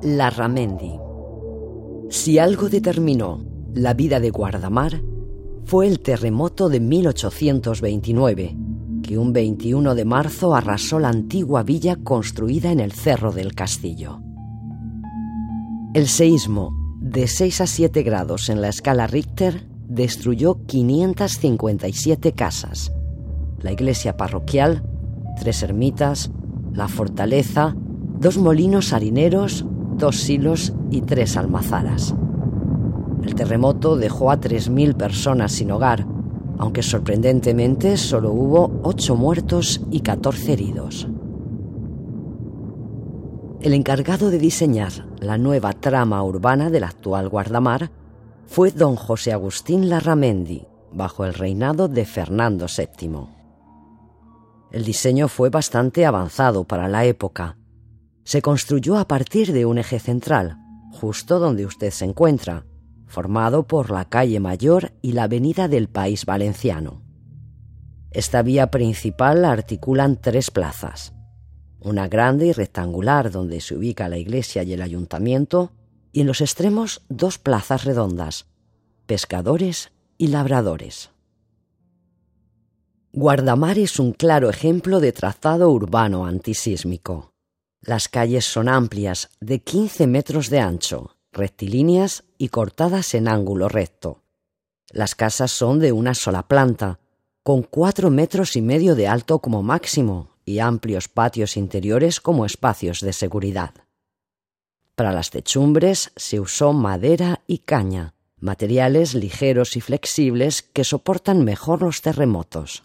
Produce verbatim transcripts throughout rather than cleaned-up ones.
Larramendi. Si algo determinó la vida de Guardamar, fue el terremoto de mil ochocientos veintinueve, que un veintiuno de marzo arrasó la antigua villa construida en el Cerro del Castillo. El seísmo, de seis a siete grados en la escala Richter, destruyó quinientas cincuenta y siete casas, la iglesia parroquial, tres ermitas, la fortaleza, dos molinos harineros, dos silos y tres almazaras. El terremoto dejó a tres mil personas sin hogar, aunque sorprendentemente solo hubo ocho muertos y catorce heridos. El encargado de diseñar la nueva trama urbana del actual Guardamar fue don José Agustín Larramendi, bajo el reinado de Fernando séptimo. El diseño fue bastante avanzado para la época. Se construyó a partir de un eje central, justo donde usted se encuentra, formado por la calle Mayor y la avenida del País Valenciano. Esta vía principal la articulan tres plazas, una grande y rectangular donde se ubica la iglesia y el ayuntamiento, y en los extremos dos plazas redondas, Pescadores y Labradores. Guardamar es un claro ejemplo de trazado urbano antisísmico. Las calles son amplias, de quince metros de ancho, rectilíneas y cortadas en ángulo recto. Las casas son de una sola planta, con cuatro metros y medio de alto como máximo y amplios patios interiores como espacios de seguridad. Para las techumbres se usó madera y caña, materiales ligeros y flexibles que soportan mejor los terremotos.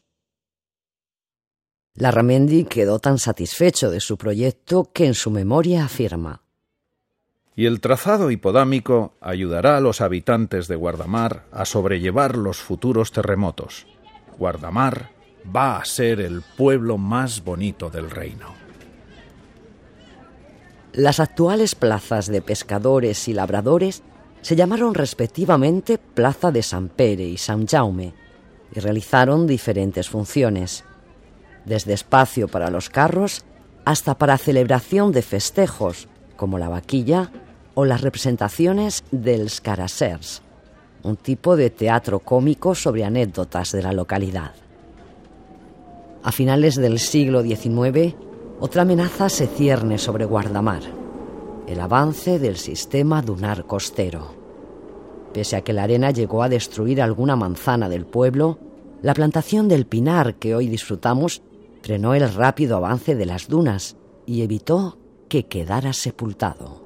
Larramendi quedó tan satisfecho de su proyecto que en su memoria afirma: y el trazado hipodámico ayudará a los habitantes de Guardamar a sobrellevar los futuros terremotos. Guardamar va a ser el pueblo más bonito del reino. Las actuales plazas de Pescadores y Labradores se llamaron respectivamente Plaza de Sant Pere y Sant Jaume y realizaron diferentes funciones, desde espacio para los carros hasta para celebración de festejos, como la vaquilla o las representaciones dels Carassers, un tipo de teatro cómico sobre anécdotas de la localidad. A finales del siglo diecinueve, otra amenaza se cierne sobre Guardamar: el avance del sistema dunar costero. Pese a que la arena llegó a destruir alguna manzana del pueblo, la plantación del pinar que hoy disfrutamos frenó el rápido avance de las dunas y evitó que quedara sepultado.